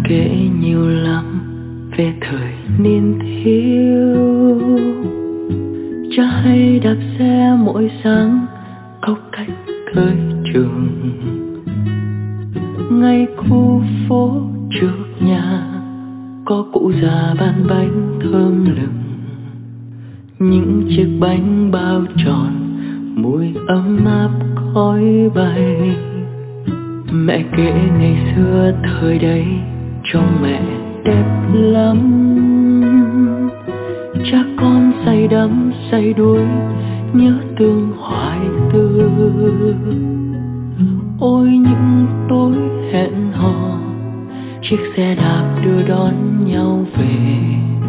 kể nhiều lắm về thời niên thiếu. Cha hay đạp xe mỗi sáng cốc cách tới trường. Ngay khu phố trước nhà có cụ già bán bánh thơm lừng. Những chiếc bánh bao tròn mùi ấm áp khói bay. Mẹ kể ngày xưa thời đấy trông mẹ đẹp lắm. Cha con say đắm say đuối nhớ tương hoài tư. Ôi những tối hẹn hò chiếc xe đạp đưa đón nhau về.